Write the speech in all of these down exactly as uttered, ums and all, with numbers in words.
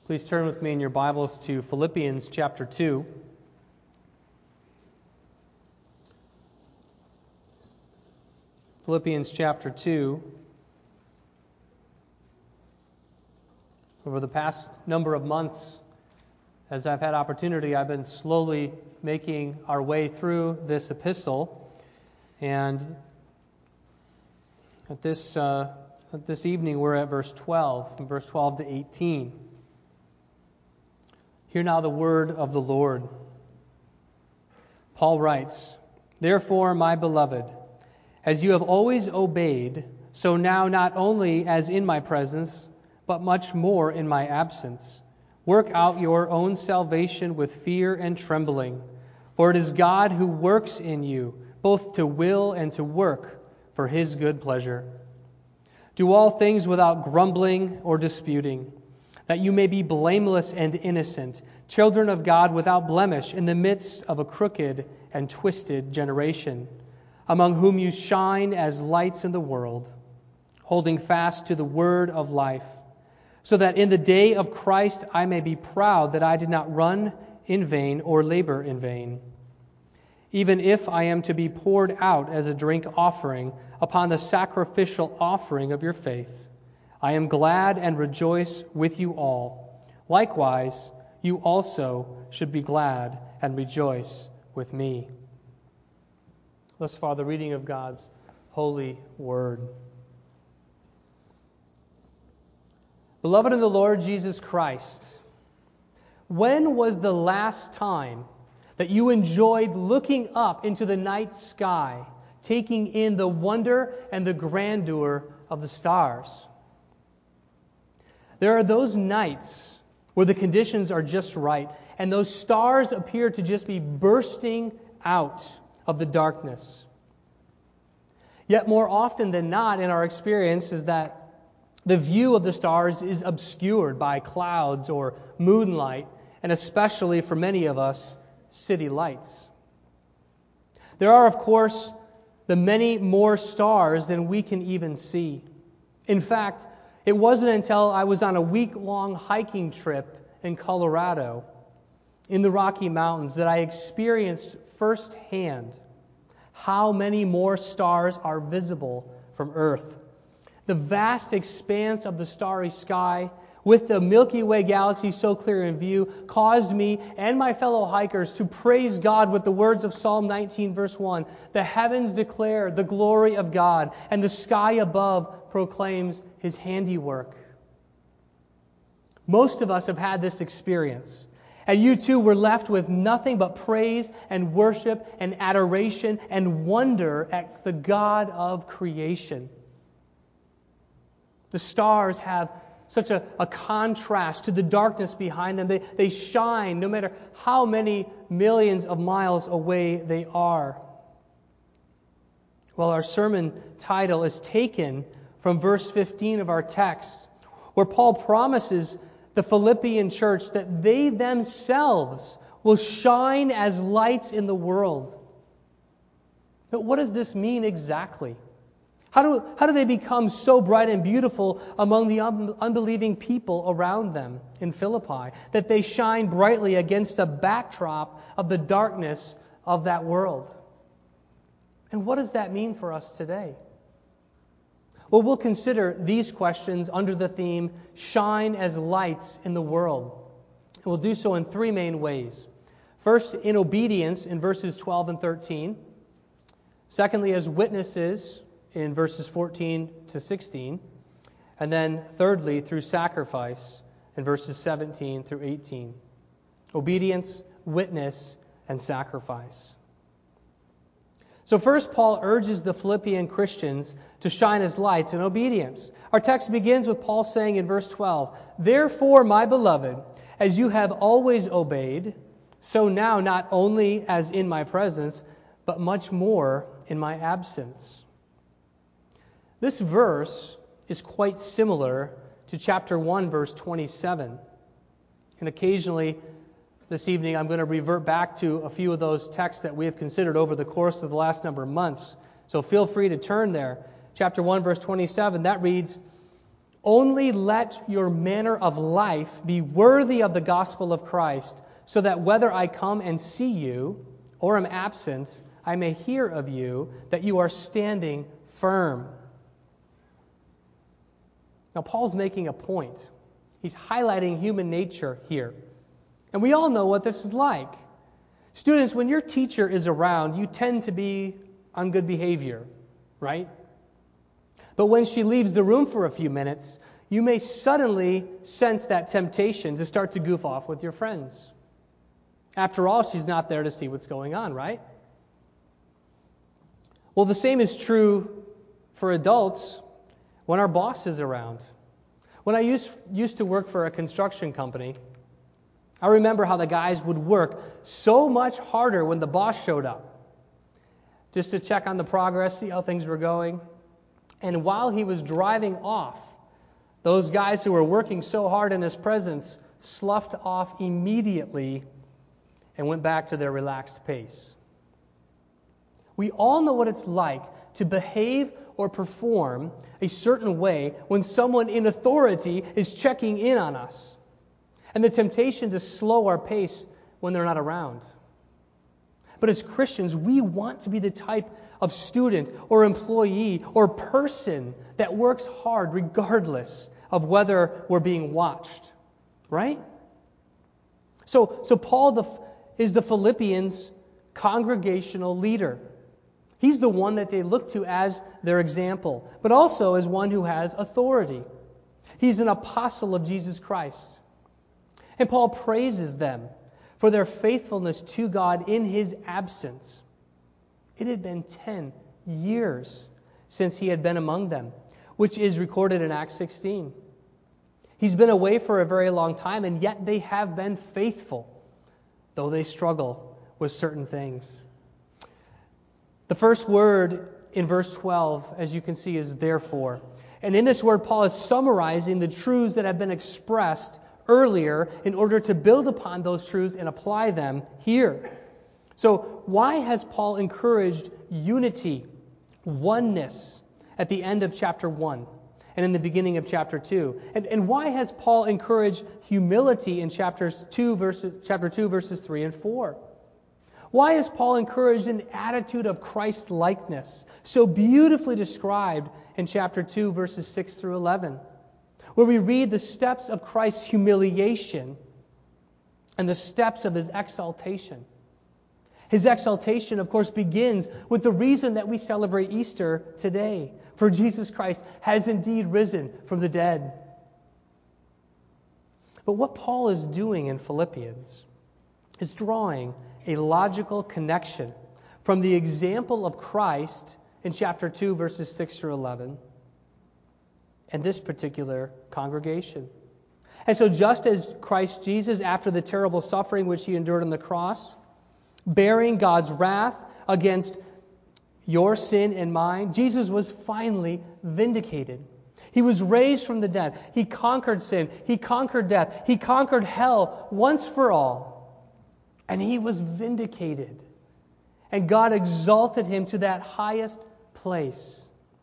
Please turn with me in your Bibles to Philippians chapter two. Philippians chapter two. Over the past number of months, as I've had opportunity, I've been slowly making our way through this epistle. And at this, uh, at this evening, we're at verse twelve, from verse twelve to eighteen. Hear now the word of the Lord. Paul writes, "Therefore, my beloved, as you have always obeyed, so now not only as in my presence, but much more in my absence, work out your own salvation with fear and trembling. For it is God who works in you, both to will and to work for His good pleasure. Do all things without grumbling or disputing, that you may be blameless and innocent, children of God without blemish in the midst of a crooked and twisted generation, among whom you shine as lights in the world, holding fast to the word of life, so that in the day of Christ I may be proud that I did not run in vain or labor in vain. Even if I am to be poured out as a drink offering upon the sacrificial offering of your faith, I am glad and rejoice with you all. Likewise, you also should be glad and rejoice with me." Thus far, the reading of God's holy word. Beloved in the Lord Jesus Christ, when was the last time that you enjoyed looking up into the night sky, taking in the wonder and the grandeur of the stars? There are those nights where the conditions are just right, and those stars appear to just be bursting out of the darkness. Yet more often than not in our experience is that the view of the stars is obscured by clouds or moonlight, and especially for many of us, city lights. There are, of course, the many more stars than we can even see. In fact, it wasn't until I was on a week-long hiking trip in Colorado, in the Rocky Mountains, that I experienced firsthand how many more stars are visible from Earth. The vast expanse of the starry sky, with the Milky Way galaxy so clear in view, caused me and my fellow hikers to praise God with the words of Psalm nineteen, verse one. "The heavens declare the glory of God, and the sky above proclaims His handiwork." Most of us have had this experience, and you too were left with nothing but praise and worship and adoration and wonder at the God of creation. The stars have such a, a contrast to the darkness behind them. They, they shine no matter how many millions of miles away they are. Well, our sermon title is taken from verse fifteen of our text, where Paul promises the Philippian church that they themselves will shine as lights in the world. But what does this mean exactly? How do, how do they become so bright and beautiful among the un- unbelieving people around them in Philippi that they shine brightly against the backdrop of the darkness of that world? And what does that mean for us today? Well, we'll consider these questions under the theme, Shine as Lights in the World. And we'll do so in three main ways. First, in obedience in verses twelve and thirteen. Secondly, as witnesses in verses fourteen to sixteen. And then thirdly, through sacrifice in verses seventeen through eighteen. Obedience, witness, and sacrifice. So first, Paul urges the Philippian Christians to shine as lights in obedience. Our text begins with Paul saying in verse twelve, "Therefore, my beloved, as you have always obeyed, so now not only as in my presence, but much more in my absence." This verse is quite similar to chapter one, verse twenty-seven. And occasionally this evening I'm going to revert back to a few of those texts that we have considered over the course of the last number of months. So feel free to turn there. Chapter one, verse twenty-seven, that reads, Only let your manner of life be worthy of the gospel of Christ, so that whether I come and see you or am absent, I may hear of you that you are standing firm. Now, Paul's making a point. He's highlighting human nature here. And we all know what this is like. Students, when your teacher is around, you tend to be on good behavior, right? But when she leaves the room for a few minutes, you may suddenly sense that temptation to start to goof off with your friends. After all, she's not there to see what's going on, right? Well, the same is true for adults when our boss is around. When I used, used to work for a construction company, I remember how the guys would work so much harder when the boss showed up, just to check on the progress, see how things were going. And while he was driving off, those guys who were working so hard in his presence sloughed off immediately and went back to their relaxed pace. We all know what it's like to behave or perform a certain way when someone in authority is checking in on us, and the temptation to slow our pace when they're not around. But as Christians, we want to be the type of student or employee or person that works hard regardless of whether we're being watched, right? So, so Paul the, is the Philippians' congregational leader. He's the one that they look to as their example, but also as one who has authority. He's an apostle of Jesus Christ. And Paul praises them for their faithfulness to God in his absence. It had been ten years since he had been among them, which is recorded in Acts sixteen. He's been away for a very long time, and yet they have been faithful, though they struggle with certain things. The first word in verse twelve, as you can see, is therefore. And in this word, Paul is summarizing the truths that have been expressed earlier in order to build upon those truths and apply them here. So why has Paul encouraged unity, oneness, at the end of chapter one and in the beginning of chapter two? And, and why has Paul encouraged humility in chapters two, verses, chapter two, verses three and four? Why has Paul encouraged an attitude of Christ-likeness, so beautifully described in chapter two, verses six through eleven, where we read the steps of Christ's humiliation and the steps of his exaltation? His exaltation, of course, begins with the reason that we celebrate Easter today. For Jesus Christ has indeed risen from the dead. But what Paul is doing in Philippians is drawing a logical connection from the example of Christ in chapter two, verses six through eleven, and this particular congregation. And so just as Christ Jesus, after the terrible suffering which he endured on the cross, bearing God's wrath against your sin and mine, Jesus was finally vindicated. He was raised from the dead. He conquered sin. He conquered death. He conquered hell once for all. And he was vindicated. And God exalted him to that highest place.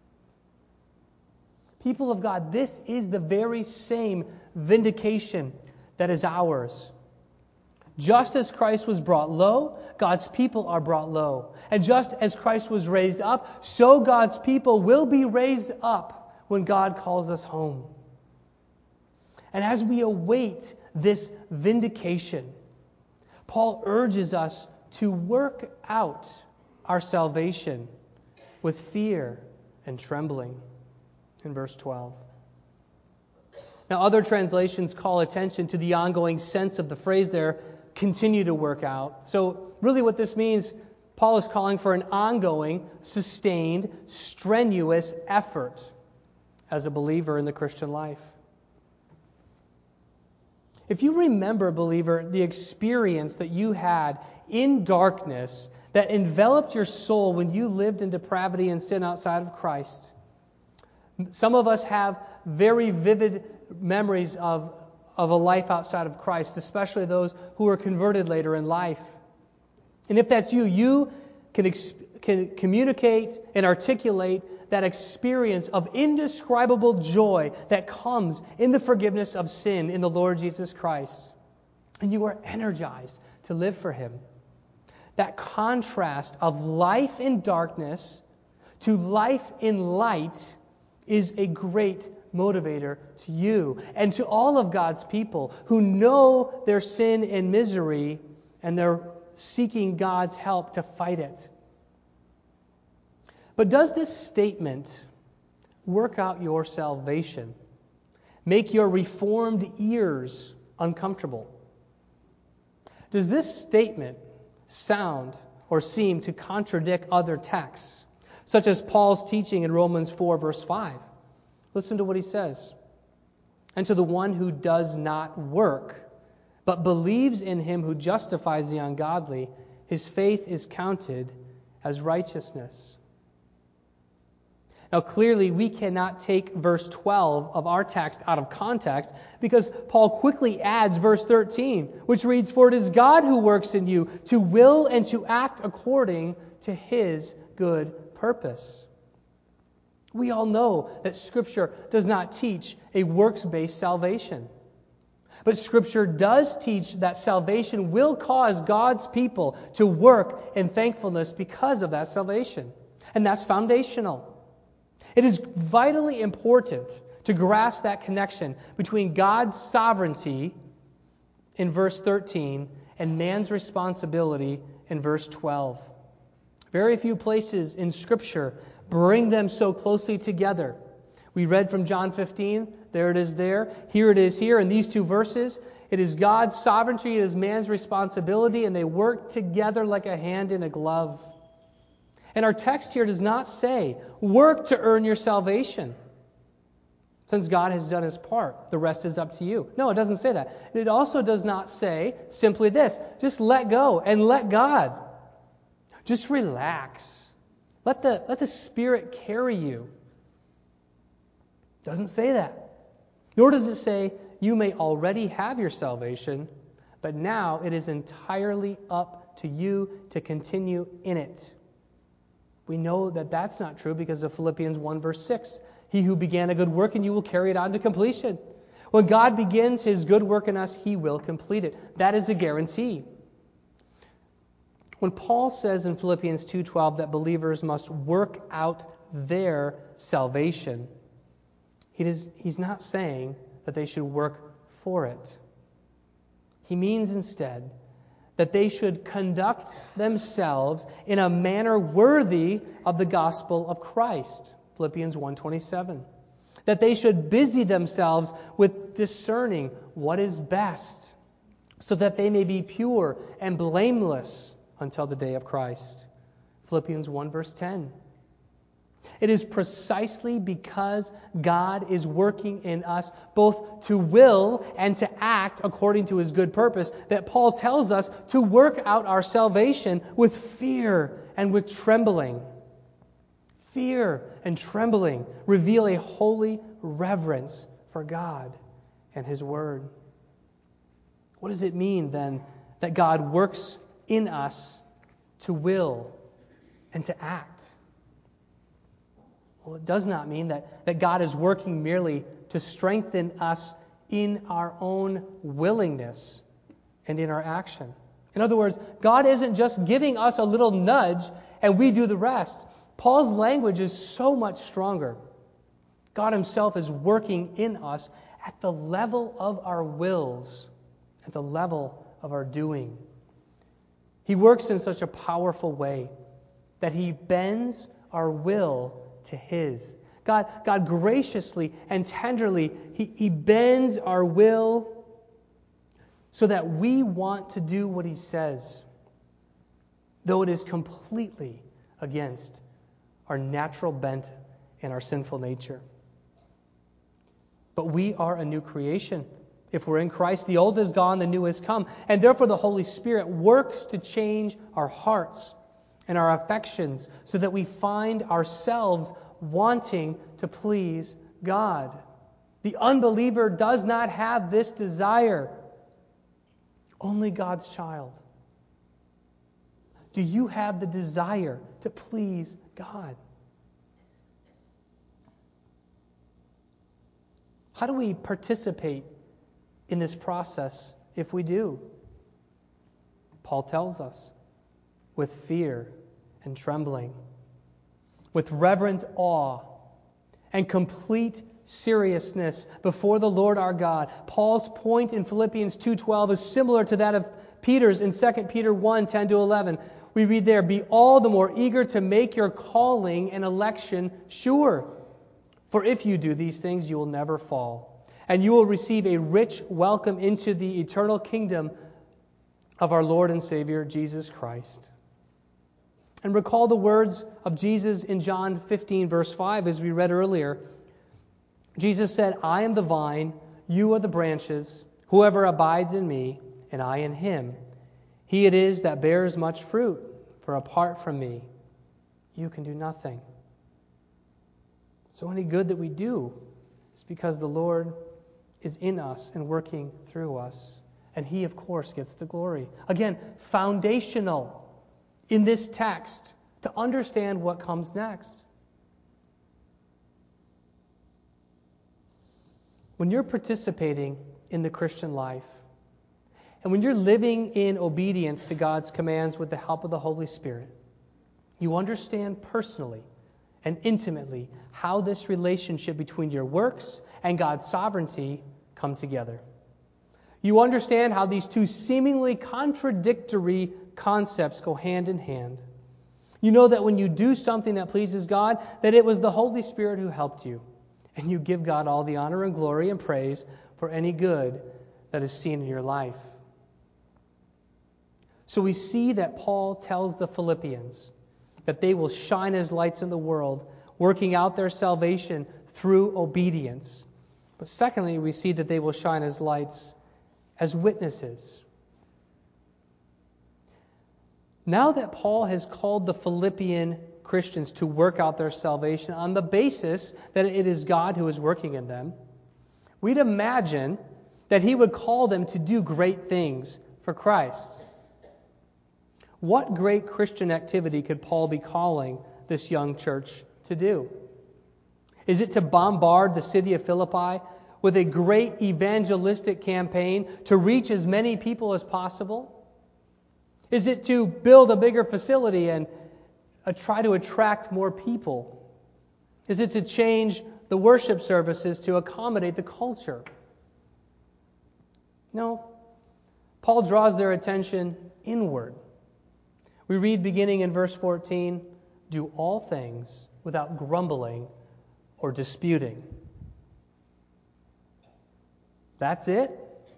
People of God, this is the very same vindication that is ours. Just as Christ was brought low, God's people are brought low. And just as Christ was raised up, so God's people will be raised up when God calls us home. And as we await this vindication, Paul urges us to work out our salvation with fear and trembling in verse twelve. Now, other translations call attention to the ongoing sense of the phrase there, continue to work out. So really what this means, Paul is calling for an ongoing, sustained, strenuous effort as a believer in the Christian life. If you remember, believer, the experience that you had in darkness that enveloped your soul when you lived in depravity and sin outside of Christ, some of us have very vivid memories of, of a life outside of Christ, especially those who were converted later in life. And if that's you, you can, ex- can communicate and articulate that experience of indescribable joy that comes in the forgiveness of sin in the Lord Jesus Christ. And you are energized to live for Him. That contrast of life in darkness to life in light is a great motivator to you and to all of God's people who know their sin and misery, and they're seeking God's help to fight it. But does this statement, work out your salvation, make your reformed ears uncomfortable? Does this statement sound or seem to contradict other texts, such as Paul's teaching in Romans four, verse five? Listen to what he says. And to the one who does not work, but believes in Him who justifies the ungodly, his faith is counted as righteousness. Now, clearly, we cannot take verse twelve of our text out of context, because Paul quickly adds verse thirteen, which reads, "For it is God who works in you to will and to act according to His good purpose." We all know that Scripture does not teach a works-based salvation. But Scripture does teach that salvation will cause God's people to work in thankfulness because of that salvation. And that's foundational. It is vitally important to grasp that connection between God's sovereignty in verse thirteen and man's responsibility in verse twelve. Very few places in Scripture bring them so closely together. We read from John fifteen. There it is there. Here it is here in these two verses. It is God's sovereignty, it is man's responsibility, and they work together like a hand in a glove. And our text here does not say, work to earn your salvation. Since God has done His part, the rest is up to you. No, it doesn't say that. It also does not say simply this, just let go and let God. Just relax. Let the, let the Spirit carry you. It doesn't say that. Nor does it say you may already have your salvation, but now it is entirely up to you to continue in it. We know that that's not true because of Philippians one verse six. He who began a good work in you will carry it on to completion. When God begins His good work in us, He will complete it. That is a guarantee. When Paul says in Philippians two twelve that believers must work out their salvation, he does, he's not saying that they should work for it. He means instead that they should conduct themselves in a manner worthy of the gospel of Christ. Philippians one twenty-seven. That they should busy themselves with discerning what is best, so that they may be pure and blameless until the day of Christ. Philippians one verse ten. It is precisely because God is working in us both to will and to act according to His good purpose that Paul tells us to work out our salvation with fear and with trembling. Fear and trembling reveal a holy reverence for God and His Word. What does it mean then that God works in us to will and to act? Well, it does not mean that, that God is working merely to strengthen us in our own willingness and in our action. In other words, God isn't just giving us a little nudge and we do the rest. Paul's language is so much stronger. God Himself is working in us at the level of our wills, at the level of our doing. He works in such a powerful way that He bends our will to His. God, God graciously and tenderly, he, he bends our will so that we want to do what He says, though it is completely against our natural bent and our sinful nature. But we are a new creation. If we're in Christ, the old is gone, the new has come. And therefore the Holy Spirit works to change our hearts and our affections so that we find ourselves wanting to please God. The unbeliever does not have this desire. Only God's child. Do you have the desire to please God? How do we participate in this process if we do? Paul tells us, with fear and trembling, with reverent awe and complete seriousness before the Lord our God. Paul's point in Philippians two twelve is similar to that of Peter's in Second Peter one ten to eleven. We read there, "Be all the more eager to make your calling and election sure. For if you do these things, you will never fall, and you will receive a rich welcome into the eternal kingdom of our Lord and Savior, Jesus Christ." And recall the words of Jesus in John fifteen, verse five, as we read earlier. Jesus said, "I am the vine, you are the branches. Whoever abides in me, and I in him, he it is that bears much fruit. For apart from me, you can do nothing." So any good that we do is because the Lord is in us and working through us. And he, of course, gets the glory. Again, foundational in this text to understand what comes next. When you're participating in the Christian life, and when you're living in obedience to God's commands with the help of the Holy Spirit, you understand personally and intimately how this relationship between your works and God's sovereignty come together. You understand how these two seemingly contradictory concepts go hand in hand. You know that when you do something that pleases God, that it was the Holy Spirit who helped you. And you give God all the honor and glory and praise for any good that is seen in your life. So we see that Paul tells the Philippians that they will shine as lights in the world, working out their salvation through obedience. But secondly, we see that they will shine as lights as witnesses. Now that Paul has called the Philippian Christians to work out their salvation on the basis that it is God who is working in them, we'd imagine that he would call them to do great things for Christ. What great Christian activity could Paul be calling this young church to do? Is it to bombard the city of Philippi with a great evangelistic campaign to reach as many people as possible? Is it to build a bigger facility and uh, try to attract more people? Is it to change the worship services to accommodate the culture? No. Paul draws their attention inward. We read beginning in verse fourteen, "Do all things without grumbling or disputing." That's it?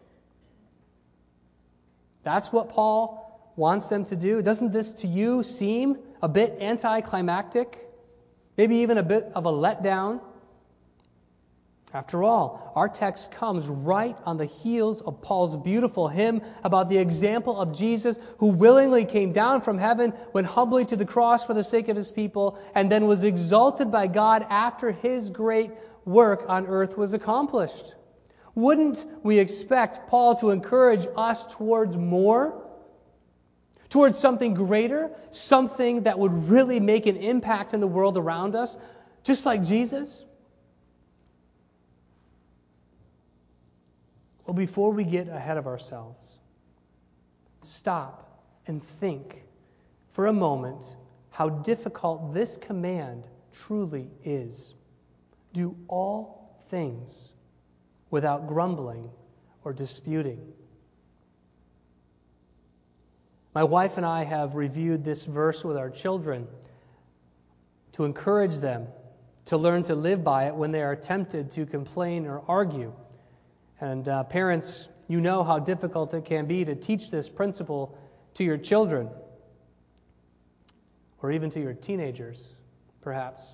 That's what Paul wants them to do? Doesn't this to you seem a bit anticlimactic? Maybe even a bit of a letdown? After all, our text comes right on the heels of Paul's beautiful hymn about the example of Jesus, who willingly came down from heaven, went humbly to the cross for the sake of his people, and then was exalted by God after his great work on earth was accomplished. Wouldn't we expect Paul to encourage us towards more? Towards something greater? Something that would really make an impact in the world around us? Just like Jesus? Well, before we get ahead of ourselves, stop and think for a moment how difficult this command truly is. Do all things without grumbling or disputing. My wife and I have reviewed this verse with our children to encourage them to learn to live by it when they are tempted to complain or argue. And uh, parents, you know how difficult it can be to teach this principle to your children, or even to your teenagers, perhaps.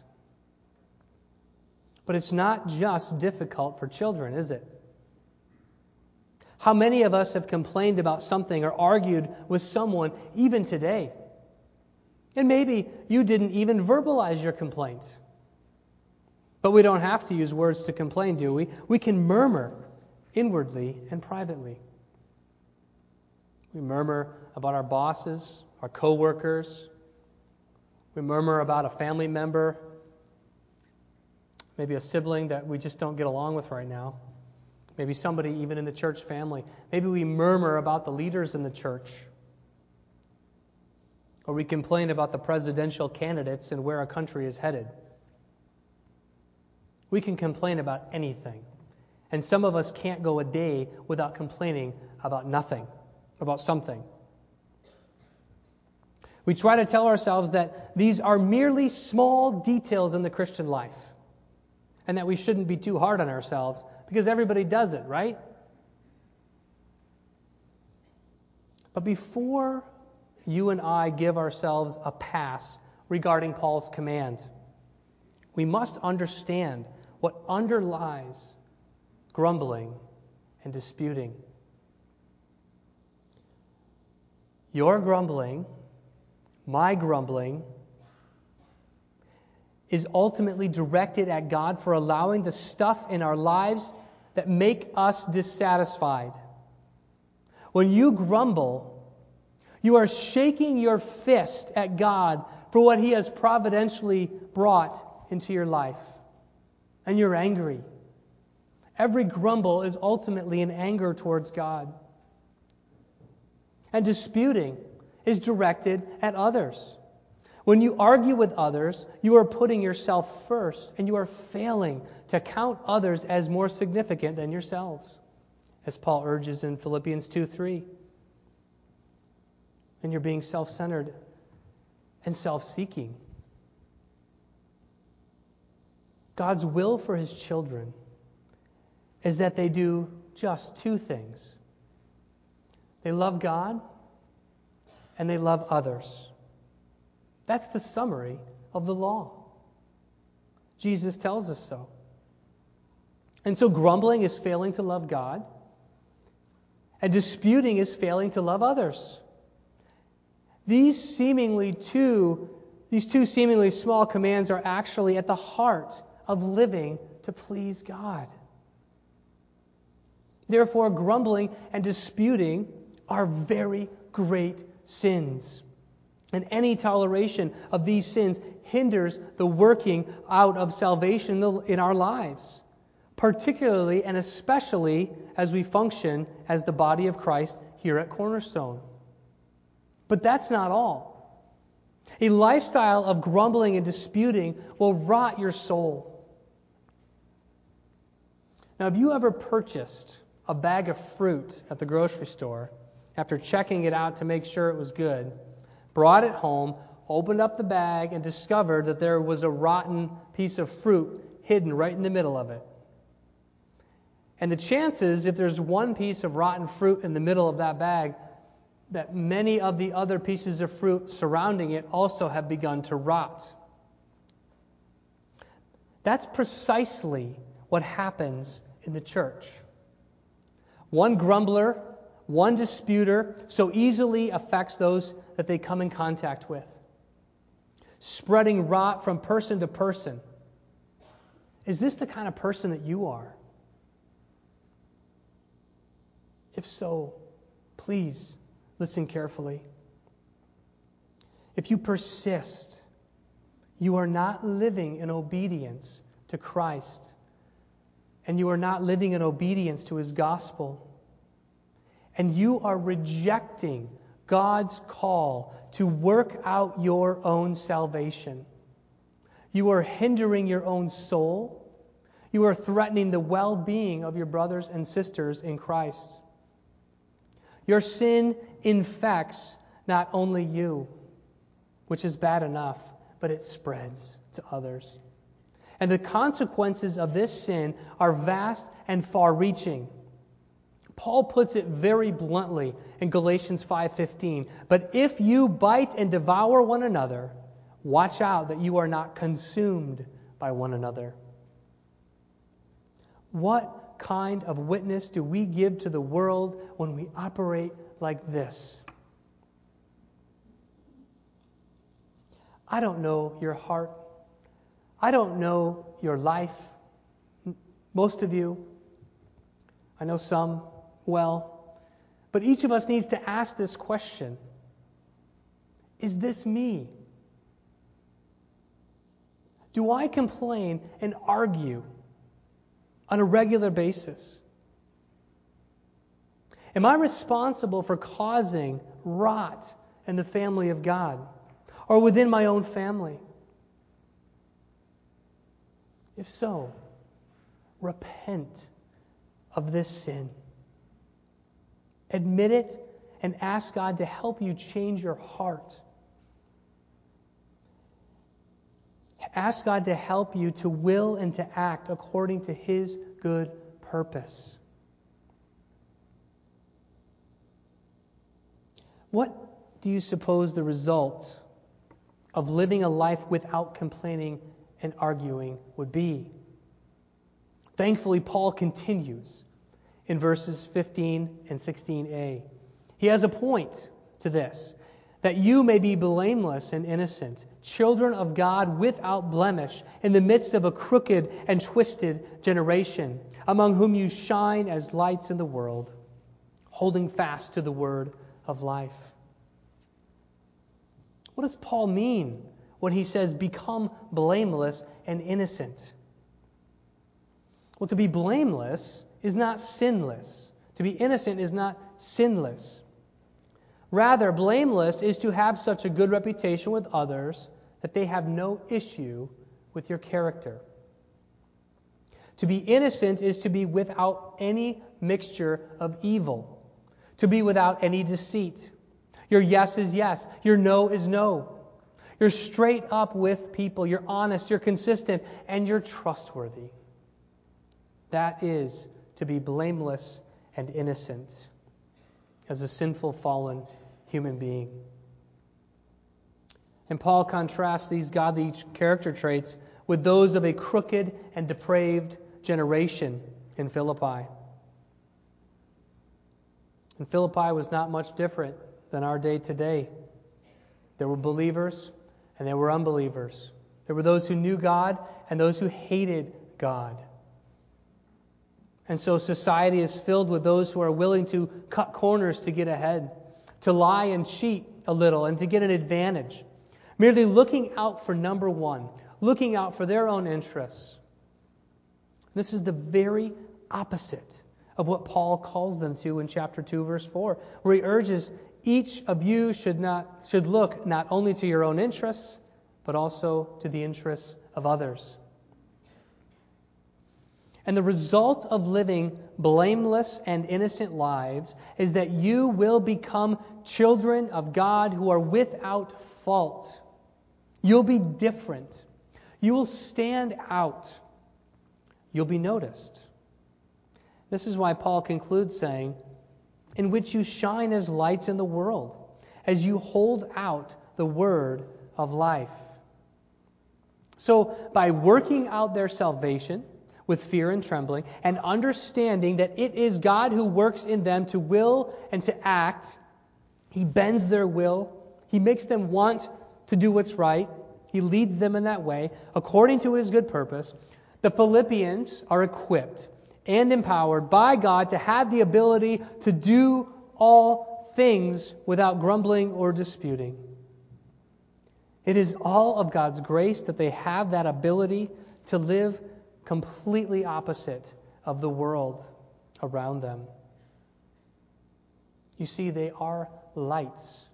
But it's not just difficult for children, is it? How many of us have complained about something or argued with someone even today? And maybe you didn't even verbalize your complaint. But we don't have to use words to complain, do we? We can murmur inwardly and privately. We murmur about our bosses, our co-workers. We murmur about a family member. Maybe a sibling that we just don't get along with right now. Maybe somebody even in the church family. Maybe we murmur about the leaders in the church. Or we complain about the presidential candidates and where our country is headed. We can complain about anything. And some of us can't go a day without complaining about nothing, about something. We try to tell ourselves that these are merely small details in the Christian life, and that we shouldn't be too hard on ourselves because everybody does it, right? But before you and I give ourselves a pass regarding Paul's command, we must understand what underlies grumbling and disputing. Your grumbling, my grumbling, is ultimately directed at God for allowing the stuff in our lives that make us dissatisfied. When you grumble, you are shaking your fist at God for what He has providentially brought into your life. And you're angry. Every grumble is ultimately an anger towards God. And disputing is directed at others. When you argue with others, you are putting yourself first, and you are failing to count others as more significant than yourselves, as Paul urges in Philippians two three. And you're being self-centered and self-seeking. God's will for His children is that they do just two things. They love God and they love others. That's the summary of the law. Jesus tells us so. And so grumbling is failing to love God, and disputing is failing to love others. These seemingly two, these two seemingly small commands are actually at the heart of living to please God. Therefore, grumbling and disputing are very great sins. And any toleration of these sins hinders the working out of salvation in our lives, particularly and especially as we function as the body of Christ here at Cornerstone. But that's not all. A lifestyle of grumbling and disputing will rot your soul. Now, have you ever purchased a bag of fruit at the grocery store after checking it out to make sure it was good, brought it home, opened up the bag, and discovered that there was a rotten piece of fruit hidden right in the middle of it? And the chances, if there's one piece of rotten fruit in the middle of that bag, that many of the other pieces of fruit surrounding it also have begun to rot. That's precisely what happens in the church. One grumbler, one disputer so easily affects those that they come in contact with, spreading rot from person to person. Is this the kind of person that you are? If so, please listen carefully. If you persist, you are not living in obedience to Christ, and you are not living in obedience to His gospel. And you are rejecting God's call to work out your own salvation. You are hindering your own soul. You are threatening the well-being of your brothers and sisters in Christ. Your sin infects not only you, which is bad enough, but it spreads to others. And the consequences of this sin are vast and far-reaching. Paul puts it very bluntly in Galatians five fifteen. But if you bite and devour one another, watch out that you are not consumed by one another. What kind of witness do we give to the world when we operate like this? I don't know your heart. I don't know your life. Most of you. I know some well. But each of us needs to ask this question. Is this me? Do I complain and argue on a regular basis? Am I responsible for causing rot in the family of God or within my own family? If so, repent of this sin. Admit it and ask God to help you change your heart. Ask God to help you to will and to act according to His good purpose. What do you suppose the result of living a life without complaining and arguing would be? Thankfully, Paul continues in verses fifteen and sixteen a. He has a point to this, that you may be blameless and innocent, children of God without blemish, in the midst of a crooked and twisted generation, among whom you shine as lights in the world, holding fast to the word of life. What does Paul mean when he says, become blameless and innocent? Well, to be blameless is not sinless. To be innocent is not sinless. Rather, blameless is to have such a good reputation with others that they have no issue with your character. To be innocent is to be without any mixture of evil. To be without any deceit. Your yes is yes. Your no is no. You're straight up with people. You're honest. You're consistent. And you're trustworthy. That is to be blameless and innocent as a sinful, fallen human being. And Paul contrasts these godly character traits with those of a crooked and depraved generation in Philippi. And Philippi was not much different than our day today. There were believers and there were unbelievers. There were those who knew God and those who hated God. And so society is filled with those who are willing to cut corners to get ahead, to lie and cheat a little and to get an advantage, merely looking out for number one, looking out for their own interests. This is the very opposite of what Paul calls them to in chapter two, verse four, where he urges each of you should not should look not only to your own interests, but also to the interests of others. And the result of living blameless and innocent lives is that you will become children of God who are without fault. You'll be different. You will stand out. You'll be noticed. This is why Paul concludes saying, in which you shine as lights in the world, as you hold out the word of life. So, by working out their salvation with fear and trembling, and understanding that it is God who works in them to will and to act, He bends their will, He makes them want to do what's right, He leads them in that way, according to His good purpose. The Philippians are equipped and empowered by God to have the ability to do all things without grumbling or disputing. It is all of God's grace that they have that ability to live completely opposite of the world around them. You see, they are lights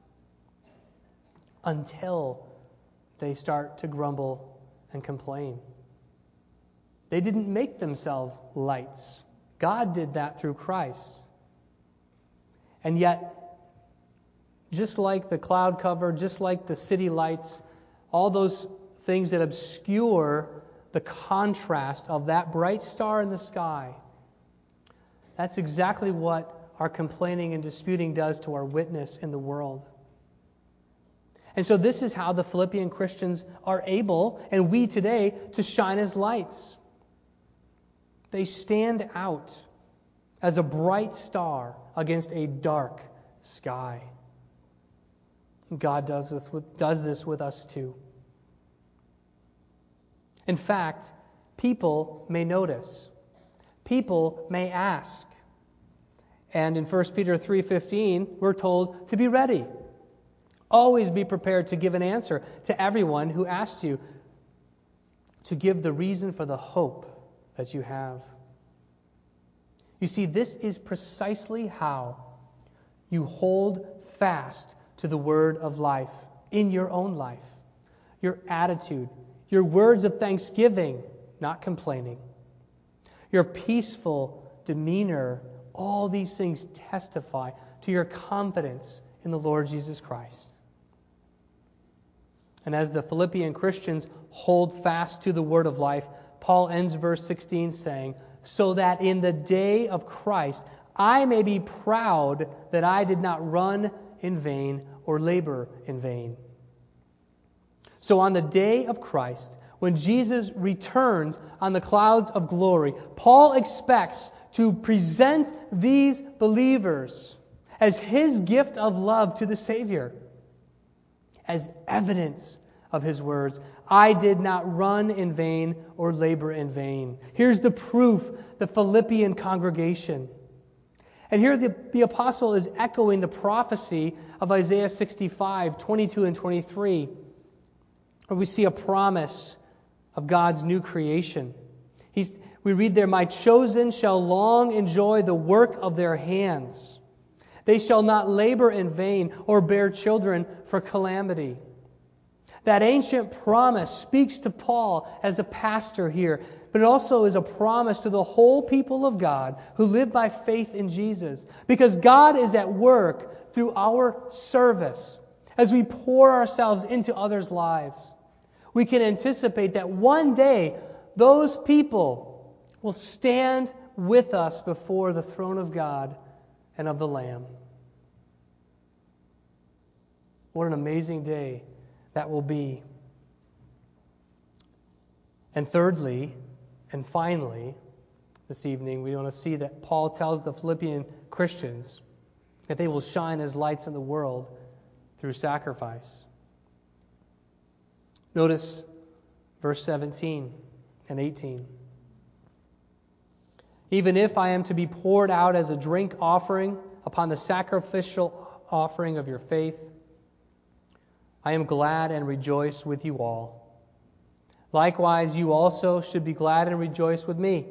until they start to grumble and complain. They didn't make themselves lights. God did that through Christ. And yet, just like the cloud cover, just like the city lights, all those things that obscure the contrast of that bright star in the sky, that's exactly what our complaining and disputing does to our witness in the world. And so this is how the Philippian Christians are able, and we today, to shine as lights. They stand out as a bright star against a dark sky. God does this with, does this with us too. In fact, people may notice. People may ask. And in First Peter three fifteen, we're told to be ready. Always be prepared to give an answer to everyone who asks you. to give the reason for the hope that you have. You see, this is precisely how you hold fast to the word of life in your own life. Your attitude, your words of thanksgiving, not complaining, your peaceful demeanor, all these things testify to your confidence in the Lord Jesus Christ. And as the Philippian Christians hold fast to the word of life, Paul ends verse sixteen saying, so that in the day of Christ I may be proud that I did not run in vain or labor in vain. So on the day of Christ, when Jesus returns on the clouds of glory, Paul expects to present these believers as his gift of love to the Savior, as evidence of his words, I did not run in vain or labor in vain. Here's the proof, the Philippian congregation. And here the, the apostle is echoing the prophecy of Isaiah sixty-five, twenty-two and twenty-three, where we see a promise of God's new creation. He's, we read there, my chosen shall long enjoy the work of their hands. They shall not labor in vain or bear children for calamity. That ancient promise speaks to Paul as a pastor here, but it also is a promise to the whole people of God who live by faith in Jesus. Because God is at work through our service as we pour ourselves into others' lives. We can anticipate that one day those people will stand with us before the throne of God and of the Lamb. What an amazing day that will be. And thirdly, and finally, this evening, we want to see that Paul tells the Philippian Christians that they will shine as lights in the world through sacrifice. Notice verse seventeen and eighteen. Even if I am to be poured out as a drink offering upon the sacrificial offering of your faith, I am glad and rejoice with you all. Likewise, you also should be glad and rejoice with me.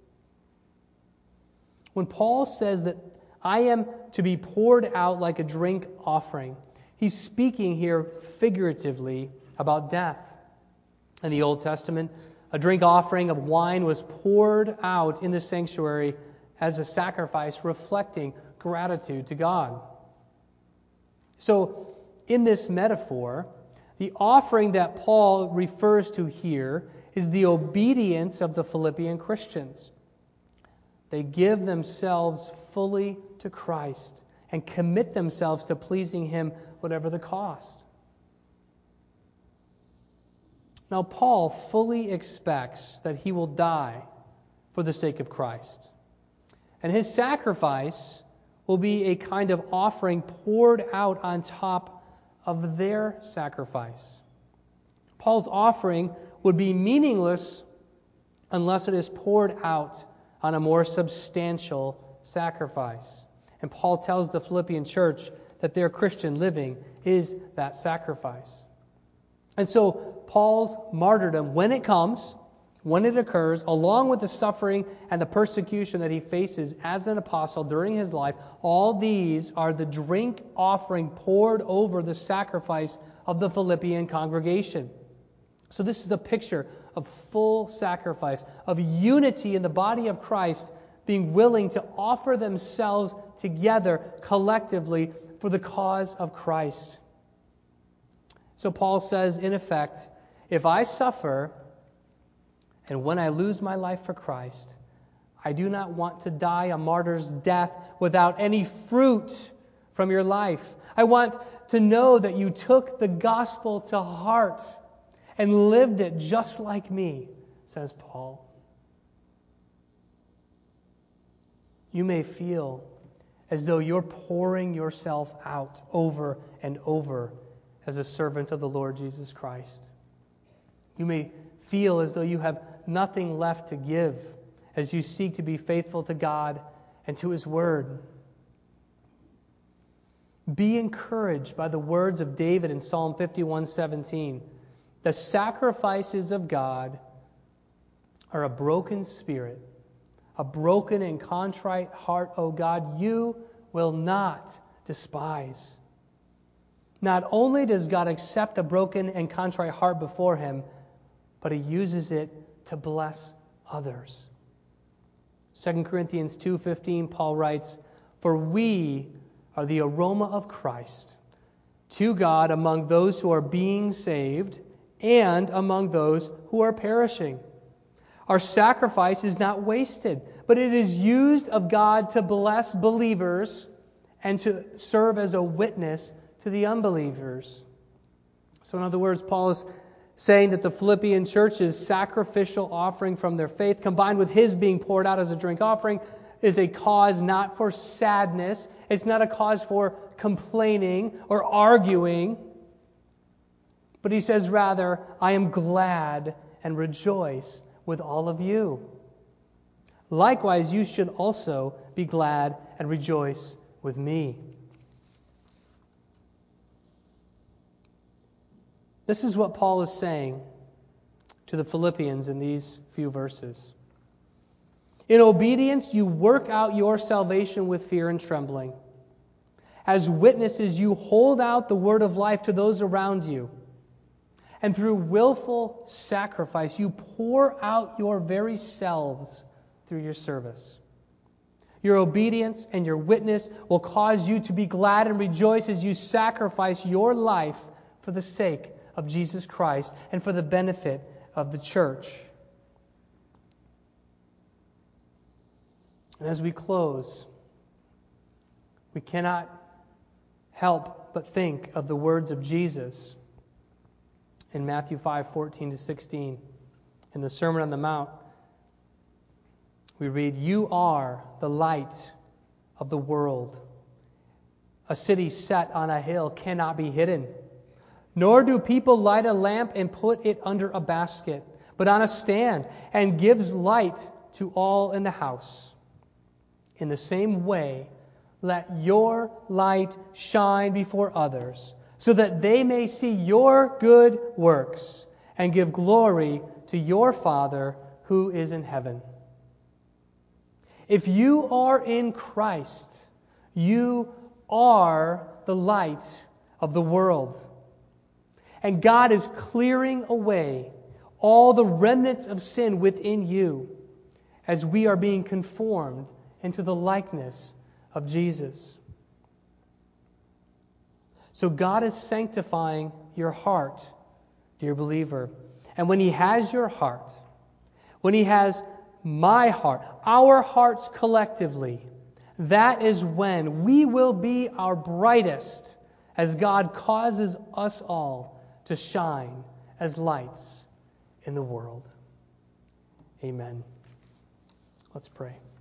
When Paul says that I am to be poured out like a drink offering, he's speaking here figuratively about death. In the Old Testament, a drink offering of wine was poured out in the sanctuary as a sacrifice reflecting gratitude to God. So, in this metaphor, the offering that Paul refers to here is the obedience of the Philippian Christians. They give themselves fully to Christ and commit themselves to pleasing Him whatever the cost. Now, Paul fully expects that he will die for the sake of Christ. And his sacrifice will be a kind of offering poured out on top of their sacrifice. Paul's offering would be meaningless unless it is poured out on a more substantial sacrifice. And Paul tells the Philippian church that their Christian living is that sacrifice. And so Paul's martyrdom, when it comes, when it occurs, along with the suffering and the persecution that he faces as an apostle during his life, all these are the drink offering poured over the sacrifice of the Philippian congregation. So this is a picture of full sacrifice, of unity in the body of Christ, being willing to offer themselves together collectively for the cause of Christ. So Paul says, in effect, if I suffer, and when I lose my life for Christ, I do not want to die a martyr's death without any fruit from your life. I want to know that you took the gospel to heart and lived it just like me, says Paul. You may feel as though you're pouring yourself out over and over as a servant of the Lord Jesus Christ. You may feel as though you have nothing left to give as you seek to be faithful to God and to His Word. Be encouraged by the words of David in Psalm fifty-one seventeen. The sacrifices of God are a broken spirit, a broken and contrite heart, O God, you will not despise. Not only does God accept a broken and contrite heart before him, but he uses it to bless others. Second Corinthians two fifteen, Paul writes, "For we are the aroma of Christ to God among those who are being saved and among those who are perishing. Our sacrifice is not wasted, but it is used of God to bless believers and to serve as a witness to the unbelievers." So in other words, Paul is saying that the Philippian church's sacrificial offering from their faith, combined with his being poured out as a drink offering, is a cause not for sadness. It's not a cause for complaining or arguing. But he says rather, I am glad and rejoice with all of you. Likewise, you should also be glad and rejoice with me. This is what Paul is saying to the Philippians in these few verses. In obedience, you work out your salvation with fear and trembling. As witnesses, you hold out the word of life to those around you. And through willful sacrifice, you pour out your very selves through your service. Your obedience and your witness will cause you to be glad and rejoice as you sacrifice your life for the sake of Jesus Christ and for the benefit of the church. And as we close, we cannot help but think of the words of Jesus in Matthew five fourteen to sixteen. In the Sermon on the Mount, we read, "You are the light of the world. A city set on a hill cannot be hidden. Nor do people light a lamp and put it under a basket, but on a stand, and gives light to all in the house. In the same way, let your light shine before others, so that they may see your good works and give glory to your Father who is in heaven." If you are in Christ, you are the light of the world. And God is clearing away all the remnants of sin within you as we are being conformed into the likeness of Jesus. So God is sanctifying your heart, dear believer. And when He has your heart, when He has my heart, our hearts collectively, that is when we will be our brightest as God causes us all to shine as lights in the world. Amen. Let's pray.